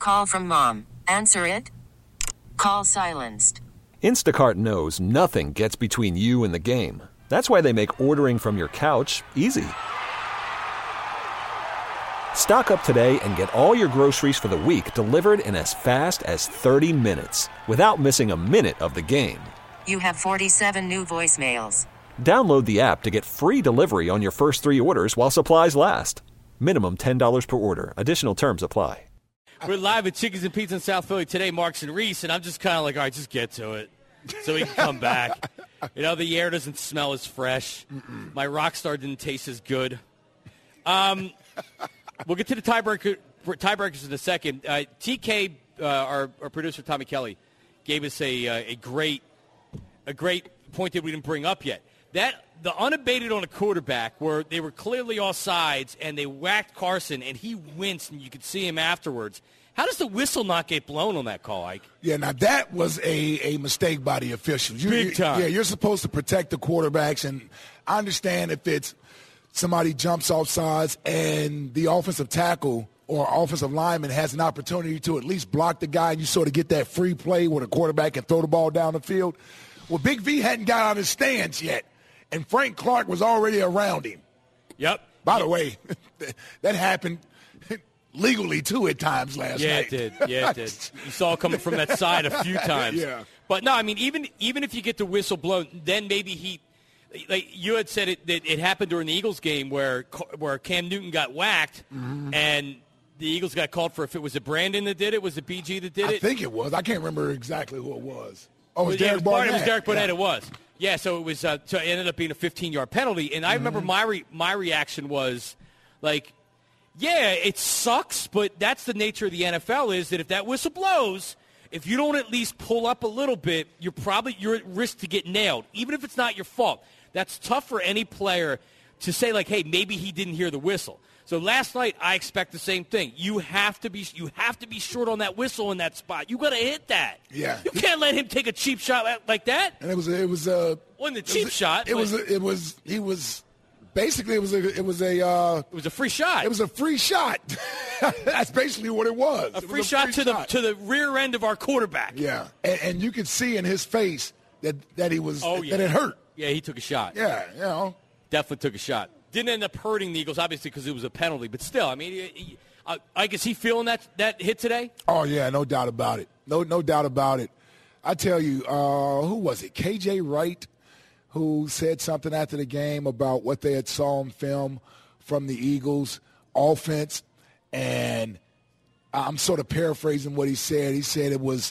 Call from mom. Answer it. Call silenced. Instacart knows nothing gets between you and the game. That's why they make ordering from your couch easy. Stock up today and get all your groceries for the week delivered in as fast as 30 minutes without missing a minute of the game. You have 47 new voicemails. Download the app to get free delivery on your first 3 orders while supplies last. Minimum $10 per order. Additional terms apply. We're live at Chickens and Pizza in South Philly today, Marks and Reese, and I'm just kind of like, all right, just get to it so we can come back. You know, the air doesn't smell as fresh. My Rockstar didn't taste as good. We'll get to the tiebreakers in a second. TK, our producer, Tommy Kelly, gave us a great point that we didn't bring up yet. That the unabated on a quarterback where they were clearly all sides and they whacked Carson and he winced and you could see him afterwards. How does the whistle not get blown on that call, Ike? Yeah, now that was a mistake by the officials. Big time. Yeah, you're supposed to protect the quarterbacks, and I understand if it's somebody jumps off sides and the offensive tackle or offensive lineman has an opportunity to at least block the guy and you sort of get that free play where the quarterback can throw the ball down the field. Well, Big V hadn't got out of his stance yet, and Frank Clark was already around him. Yep. By the way, that happened legally, too, at times last night. Yeah, it did. You saw it coming from that side a few times. Yeah. But, no, I mean, even if you get the whistle blown, then maybe like you had said that it happened during the Eagles game where Cam Newton got whacked and the Eagles got called for, if it was a Brandon that did it, was it BG that did it? I think it was. I can't remember exactly who it was. Oh, it was Derek Derek Barnett. It was Derek Barnett, Yeah. It was. Yeah, so it was. So it ended up being a 15-yard penalty. And I remember my reaction was like, yeah, it sucks, but that's the nature of the NFL is that if that whistle blows, if you don't at least pull up a little bit, you're at risk to get nailed, even if it's not your fault. That's tough for any player to say, like, hey, maybe he didn't hear the whistle. So last night, I expect the same thing. You have to be short on that whistle in that spot. You got to hit that. Yeah. You can't let him take a cheap shot like that. And it was wasn't a cheap shot. It was a free shot. It was a free shot. That's basically what it was. A free shot to the rear end of our quarterback. Yeah, and you could see in his face that he was that it hurt. Yeah, he took a shot. Yeah, you know, definitely took a shot. Didn't end up hurting the Eagles, obviously, because it was a penalty. But still, I mean, I guess he feeling that hit today. Oh yeah, no doubt about it. No doubt about it. I tell you, who was it? KJ Wright, who said something after the game about what they had saw on film from the Eagles offense, and I'm sort of paraphrasing what he said. He said it was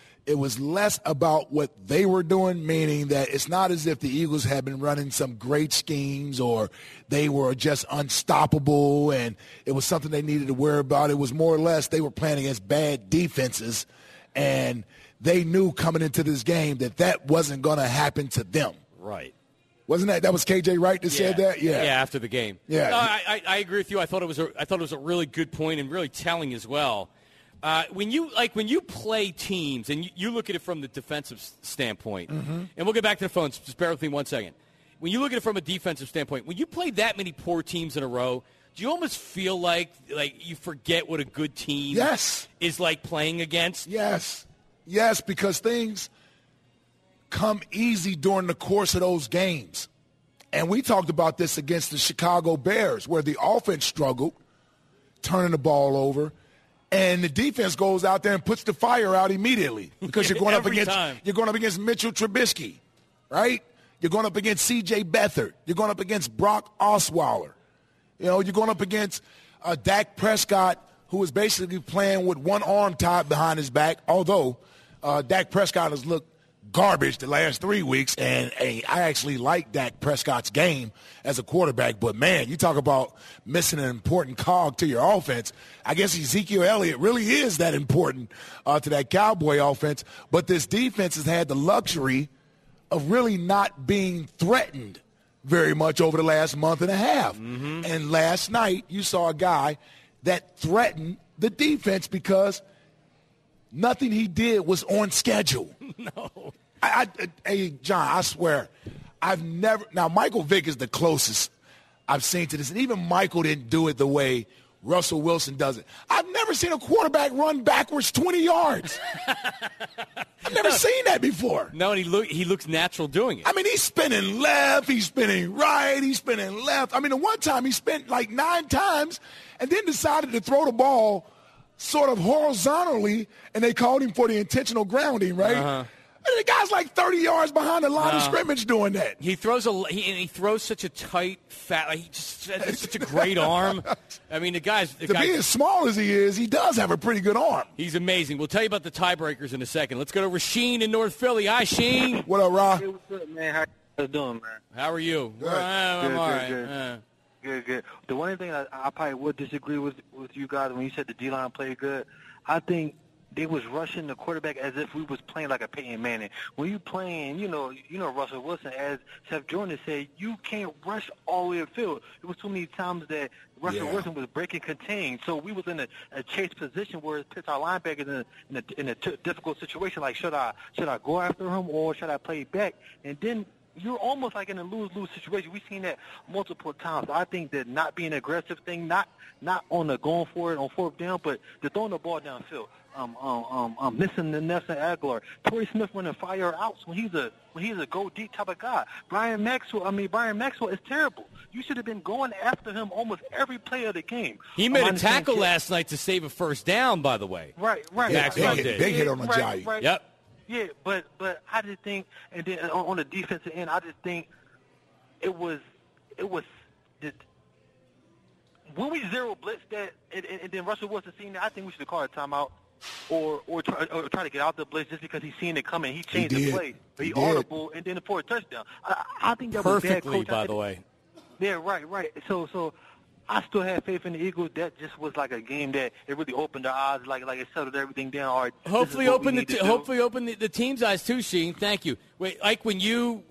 less about what they were doing, meaning that it's not as if the Eagles had been running some great schemes or they were just unstoppable and it was something they needed to worry about. It was more or less they were playing against bad defenses, and they knew coming into this game that wasn't going to happen to them. Right. Wasn't that was KJ Wright that said that? Yeah. Yeah, after the game. Yeah. No, I agree with you. I thought it was a really good point and really telling as well. When you play teams and you look at it from the defensive standpoint, and we'll get back to the phones. Just bear with me 1 second. When you look at it from a defensive standpoint, when you play that many poor teams in a row, do you almost feel like you forget what a good team is like playing against? Yes, because things come easy during the course of those games. And we talked about this against the Chicago Bears, where the offense struggled, turning the ball over. And the defense goes out there and puts the fire out immediately because you're going up against Mitchell Trubisky, right? You're going up against C.J. Beathard. You're going up against Brock Osweiler. You know, you're going up against Dak Prescott, who is basically playing with one arm tied behind his back. Although Dak Prescott has looked garbage the last 3 weeks, and I actually like Dak Prescott's game as a quarterback. But, man, you talk about missing an important cog to your offense. I guess Ezekiel Elliott really is that important to that Cowboy offense. But this defense has had the luxury of really not being threatened very much over the last month and a half. And last night you saw a guy that threatened the defense because nothing he did was on schedule. No. Hey, John, I swear, now Michael Vick is the closest I've seen to this, and even Michael didn't do it the way Russell Wilson does it. I've never seen a quarterback run backwards 20 yards. I've never seen that before. No, and he looks natural doing it. I mean, he's spinning left, he's spinning right, he's spinning left. I mean, the one time he spent like 9 times and then decided to throw the ball sort of horizontally, and they called him for the intentional grounding, right? Uh-huh. And the guy's like 30 yards behind the line of scrimmage doing that. He throws he throws such a tight, fat. Like, he just has such a great arm. I mean, the guy be as small as he is, he does have a pretty good arm. He's amazing. We'll tell you about the tiebreakers in a second. Let's go to Rasheen in North Philly. Hi, Sheen. What up, Ra? Hey, what's up, man? How you doing, man? How are you? Good. I'm all right. Good. The one thing I probably would disagree with you guys when you said the D-line played good, I think they was rushing the quarterback as if we was playing like a Peyton Manning. When you playing, you know Russell Wilson, as Seth Jordan said, you can't rush all the way upfield. It was too many times that Russell Wilson was breaking contain, so we was in a chase position where it puts our linebackers in a difficult situation. Like, should I go after him or should I play back? And then you're almost like in a lose-lose situation. We've seen that multiple times. I think that not being an aggressive thing, not on the going for it on fourth down, but the throwing the ball downfield. Missing the Nelson Aguilar, Torrey Smith running fire outs when he's a go deep type of guy. Brian Maxwell is terrible. You should have been going after him almost every play of the game. He made a tackle last night to save a first down, by the way. Right. Maxwell did. Big hit on the giant. Right. Yep. Yeah, but I just think, and then on the defensive end, I just think it was just, when we zero blitz that, and then Russell Wilson seen that, I think we should have called a timeout or try to get out the blitz just because he's seen it coming. He changed the play. He audible, and then for a touchdown. I think that was bad coaching. By the way. Yeah, right. So I still have faith in the Eagles. That just was like a game that it really opened our eyes, like it settled everything down. All right, hopefully open the team's eyes too, Sheen. Thank you. Wait, Ike, when you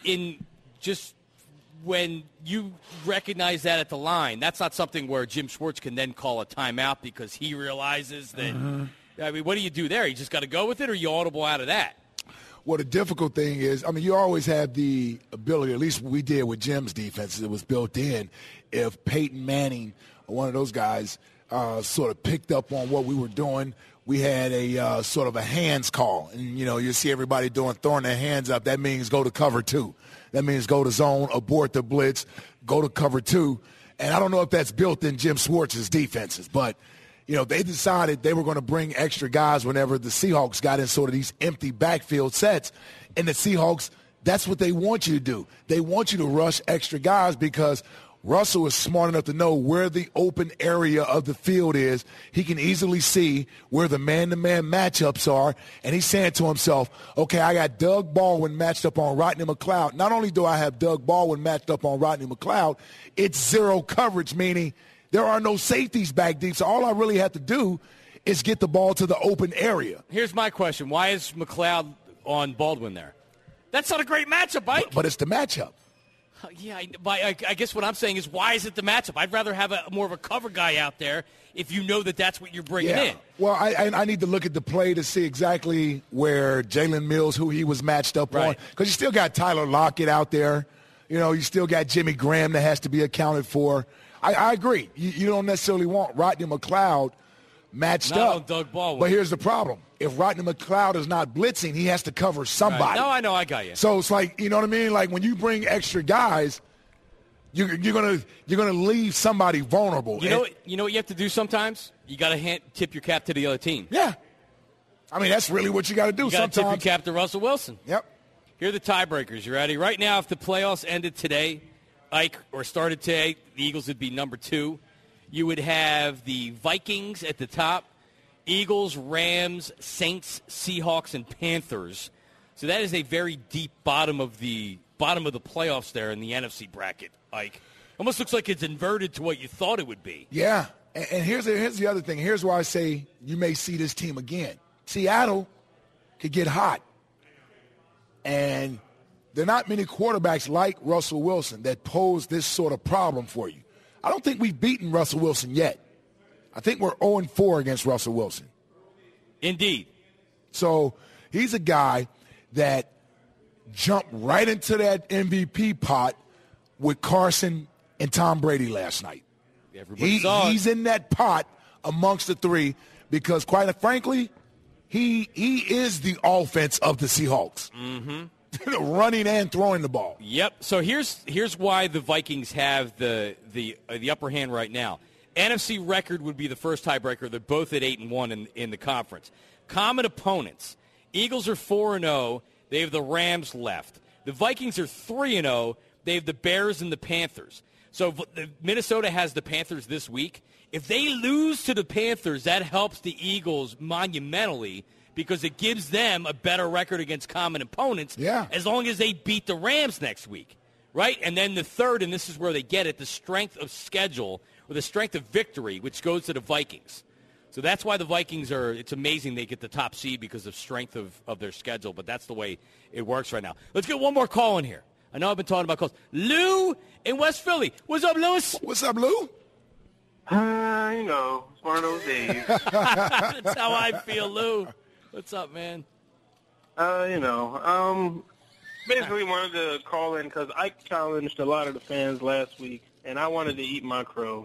when you recognize that at the line, that's not something where Jim Schwartz can then call a timeout because he realizes that. I mean, what do you do there? You just got to go with it, or you audible out of that? Well, the difficult thing is, I mean, you always have the ability, at least we did with Jim's defense, it was built in. If Peyton Manning, or one of those guys, sort of picked up on what we were doing, we had a sort of a hands call. And, you see everybody throwing their hands up. That means go to cover 2. That means go to zone, abort the blitz, go to cover 2. And I don't know if that's built in Jim Schwartz's defenses, but they decided they were going to bring extra guys whenever the Seahawks got in sort of these empty backfield sets. And the Seahawks, that's what they want you to do. They want you to rush extra guys because Russell is smart enough to know where the open area of the field is. He can easily see where the man-to-man matchups are, and he's saying to himself, okay, I got Doug Baldwin matched up on Rodney McLeod. Not only do I have Doug Baldwin matched up on Rodney McLeod, it's zero coverage, meaning there are no safeties back deep, so all I really have to do is get the ball to the open area. Here's my question. Why is McLeod on Baldwin there? That's not a great matchup, Mike. But it's the matchup. Yeah, I guess what I'm saying is, why is it the matchup? I'd rather have more of a cover guy out there if you know that that's what you're bringing in. Well, I need to look at the play to see exactly where Jalen Mills, who he was matched up on. Because you still got Tyler Lockett out there. You still got Jimmy Graham that has to be accounted for. I agree. You don't necessarily want Rodney McLeod matched not up. On Doug Baldwin. But here's the problem. If Rodney McLeod is not blitzing, he has to cover somebody. Right. No, I know. I got you. So it's like, you know what I mean? Like when you bring extra guys, you're gonna leave somebody vulnerable. You know what you have to do sometimes? You got to tip your cap to the other team. Yeah. I mean, that's really what you got to do sometimes. You got to tip your cap to Russell Wilson. Yep. Here are the tiebreakers. You ready? Right now, if the playoffs ended today, Ike, or started today, the Eagles would be number 2. You would have the Vikings at the top, Eagles, Rams, Saints, Seahawks, and Panthers. So that is a very deep bottom of the playoffs there in the NFC bracket, Ike. Almost looks like it's inverted to what you thought it would be. Yeah, and here's the other thing. Here's why I say you may see this team again. Seattle could get hot, and there are not many quarterbacks like Russell Wilson that pose this sort of problem for you. I don't think we've beaten Russell Wilson yet. I think we're 0-4 against Russell Wilson. Indeed. So he's a guy that jumped right into that MVP pot with Carson and Tom Brady last night. Everybody saw it. He's in that pot amongst the three because, quite frankly, he is the offense of the Seahawks. Running and throwing the ball. Yep. So here's why the Vikings have the upper hand right now. NFC record would be the first tiebreaker. They're both at 8-1 in the conference. Common opponents. Eagles are 4-0. They have the Rams left. The Vikings are 3-0. They have the Bears and the Panthers. So Minnesota has the Panthers this week. If they lose to the Panthers, that helps the Eagles monumentally because it gives them a better record against common opponents as long as they beat the Rams next week, right? And then the third, and this is where they get it, the strength of schedule or the strength of victory, which goes to the Vikings. So that's why the Vikings it's amazing they get the top seed because of strength of their schedule, but that's the way it works right now. Let's get one more call in here. I know I've been talking about calls. Lou in West Philly. What's up, Lewis? What's up, Lou? It's one of those days. That's how I feel, Lou. What's up, man? Basically wanted to call in because I challenged a lot of the fans last week, and I wanted to eat my crow,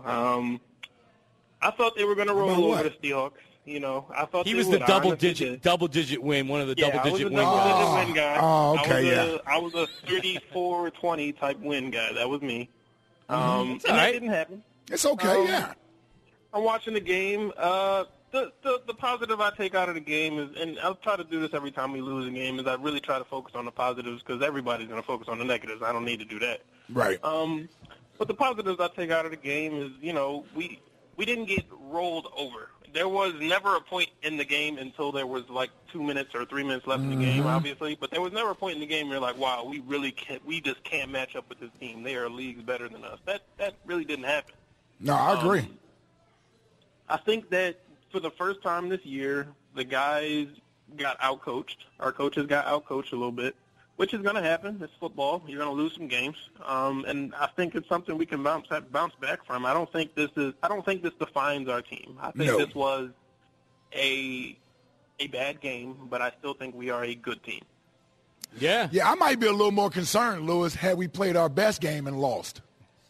I thought they were going to roll over the Seahawks. I thought he was the double digit win, one of the double digit win guys. Double digit win guy. Oh, okay, I was a 34-20 type win guy. That was me. And that didn't happen. It's okay, I'm watching the game. The positive I take out of the game is, and I'll try to do this every time we lose a game, is I really try to focus on the positives because everybody's going to focus on the negatives. I don't need to do that. Right. But the positives I take out of the game is, we didn't get rolled over. There was never a point in the game until there was like 2 minutes or 3 minutes left in the game, obviously. But there was never a point in the game where you're like, wow, we just can't match up with this team. They are leagues better than us. That really didn't happen. No, I agree. I think that for the first time this year, the guys got outcoached. Our coaches got outcoached a little bit, which is going to happen. It's football. You're going to lose some games, and I think it's something we can bounce back from. I don't think this defines our team. I think this was a bad game, but I still think we are a good team. Yeah, I might be a little more concerned, Lewis, had we played our best game and lost.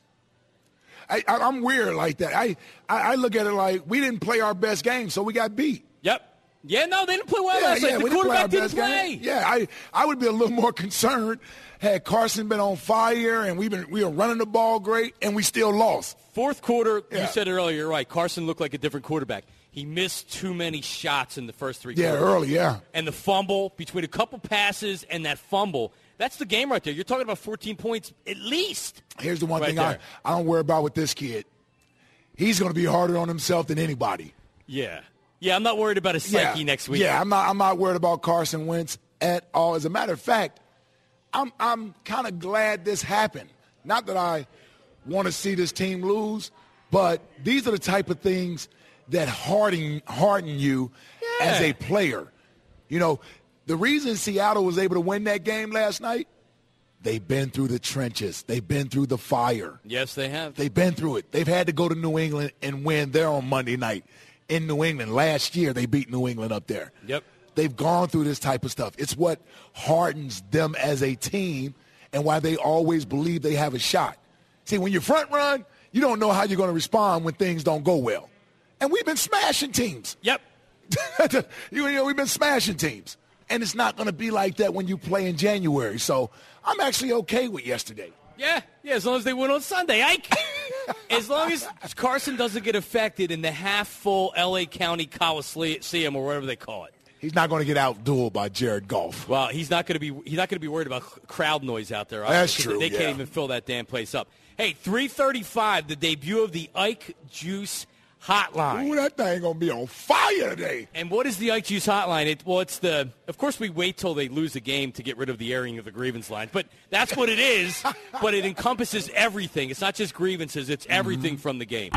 I'm weird like that. I look at it like we didn't play our best game, so we got beat. Yep. Yeah, no, they didn't play well last night. The quarterback didn't play. Yeah, I would be a little more concerned had Carson been on fire and we were running the ball great and we still lost. Fourth quarter, you said it earlier, you're right. Carson looked like a different quarterback. He missed too many shots in the first three quarters. Yeah, early, And the fumble, between a couple passes and that fumble, that's the game right there. You're talking about 14 points at least. Here's the one thing I don't worry about with this kid. He's going to be harder on himself than anybody. Yeah. Yeah, I'm not worried about his psyche next week. Yeah, I'm not worried about Carson Wentz at all. As a matter of fact, I'm kind of glad this happened. Not that I want to see this team lose, but these are the type of things that harden you as a player. The reason Seattle was able to win that game last night, they've been through the trenches. They've been through the fire. Yes, they have. They've been through it. They've had to go to New England and win there on Monday night. In New England. Last year, they beat New England up there. Yep. They've gone through this type of stuff. It's what hardens them as a team and why they always believe they have a shot. See, when you front run, you don't know how you're going to respond when things don't go well. And we've been smashing teams. Yep. We've been smashing teams. And it's not going to be like that when you play in January. So I'm actually okay with yesterday. Yeah, as long as they win on Sunday. As long as Carson doesn't get affected in the half-full L.A. County Coliseum or whatever they call it. He's not going to get outdueled by Jared Goff. Well, he's not going to be worried about crowd noise out there. That's true. They can't even fill that damn place up. Hey, 3:35, the debut of the Ike Juice Hotline. Ooh, that thing going to be on fire today. And what is the Ike Juice Hotline? Of course, we wait till they lose the game to get rid of the airing of the grievance lines, but that's what it is. But it encompasses everything. It's not just grievances. It's everything from the game.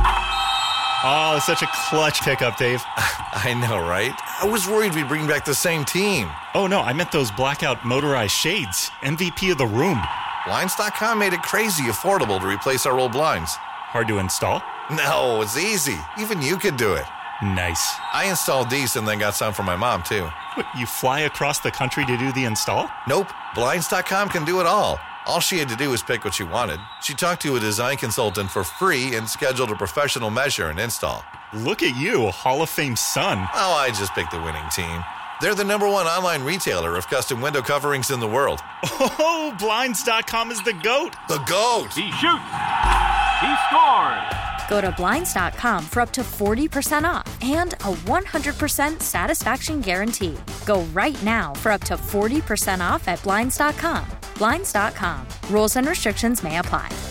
Oh, it's such a clutch pickup, Dave. I know, right? I was worried we'd bring back the same team. Oh, no, I meant those blackout motorized shades. MVP of the room. Blinds.com made it crazy affordable to replace our old blinds. Hard to install? No, it's easy. Even you could do it. Nice. I installed these and then got some for my mom, too. What, you fly across the country to do the install? Nope. Blinds.com can do it all. All she had to do was pick what she wanted. She talked to a design consultant for free and scheduled a professional measure and install. Look at you, Hall of Fame son. Oh, I just picked the winning team. They're the #1 online retailer of custom window coverings in the world. Oh, Blinds.com is the GOAT. The GOAT! He shoots. He scores. Go to Blinds.com for up to 40% off and a 100% satisfaction guarantee. Go right now for up to 40% off at Blinds.com. Blinds.com. Rules and restrictions may apply.